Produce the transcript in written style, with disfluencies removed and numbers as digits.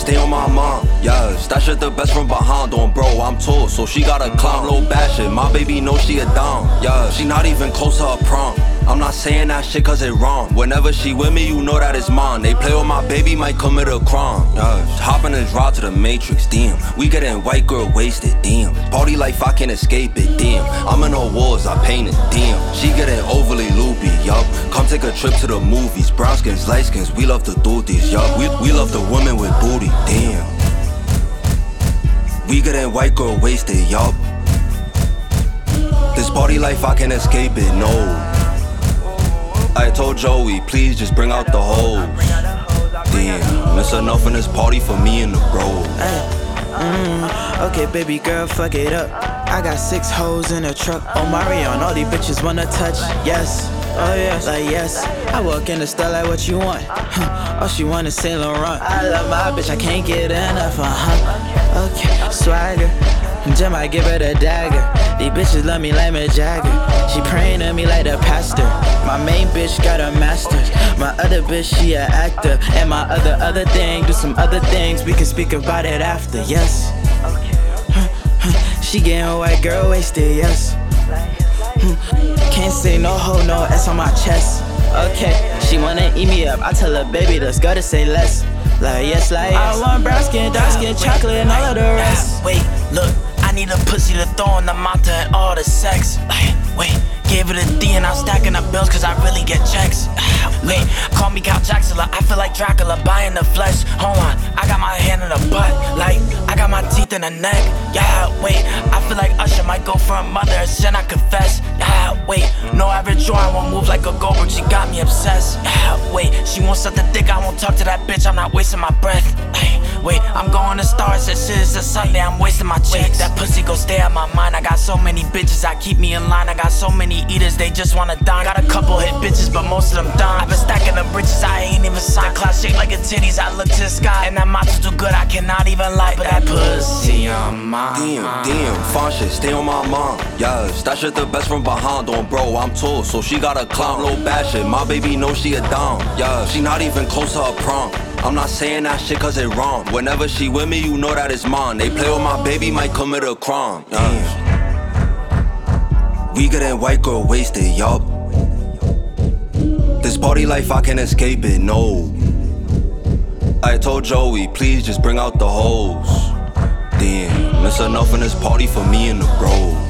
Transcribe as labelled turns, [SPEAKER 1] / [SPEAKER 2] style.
[SPEAKER 1] stay on my mind. Yes, that shit the best from behind. On bro, I'm told, so she gotta climb. Low bad shit, my baby knows she a dime. Yeah, she not even close to her prom. I'm not saying that shit cause it wrong. Whenever she with me, you know that it's mine. They play with my baby, might commit a crime. Yeah, hopping this ride to the Matrix, damn. We getting white girl wasted, damn. Party life, I can't escape it, damn. I'm in the wars, I paint it, damn. She getting overly loopy, yup. Come take a trip to the movies. Brown skins, light skins, we love to do this, yup. We love the women with booty, damn. We getting white girl wasted, yup. This party life, I can't escape it, no. I told Joey, please just bring out the hoes. Damn, it's enough in this party for me and the bro.
[SPEAKER 2] Okay, baby girl, fuck it up. I got 6 hoes in a truck. Oh, Marion, all these bitches wanna touch. Yes, oh yes, like yes. I walk in the store like what you want. All she want is Saint Laurent. I love my bitch, I can't get enough. Okay, swagger. Jim, I give her the dagger. These bitches love me like Mick Jagger. She praying to me like the pastor. My main bitch got a master's. My other bitch, she a actor. And my other thing, do some other things. We can speak about it after, yes. She getting white girl wasted, yes. Can't say no ho, no S on my chest. Okay, she wanna eat me up. I tell her, baby, let's go to say less. Like yes, like yes. I want brown skin, dark skin, chocolate, and all of the rest.
[SPEAKER 3] Wait, look, I need a pussy to throw in the mouth and all the sex. Wait, gave it a D and I'm stacking up bills cause I really get checks. Wait, call me Count Jackula, I feel like Dracula buying the flesh. Hold on, I got my hand in the butt, like I got my teeth in the neck. Yeah, wait, I feel like Usher might go for a mother, should I confess? Yeah, wait, no average Joe, I won't move like a Goldberg, she got me obsessed. Yeah, wait, she wants something thick, I won't talk to that bitch, I'm not wasting my breath. Wait, I'm going to stars, that shit is a Sunday, I'm wasting my checks. That pussy gon' stay on my mind, I got so many bitches that keep me in line. I got so many eaters, they just wanna dine. Got a couple hit bitches, but most of them dime. I've been stacking the bridges, I ain't even signed. Class shake like a titties, I look to the sky. And that matcha too good, I cannot even lie. But that pussy on my
[SPEAKER 1] Damn, fine shit, stay on my mind. Yes, that shit the best from behind. On bro, I'm told, so she gotta climb. Low bad shit, my baby knows she a dime. Yeah, she not even close to her prom. I'm not saying that shit cause it wrong. Whenever she with me, you know that it's mine. They play with my baby, might commit a crime. Damn. We getting white girl wasted, yup. This party life, I can't escape it, no. I told Joey, please just bring out the hoes. Damn, it's enough in this party for me and the bro.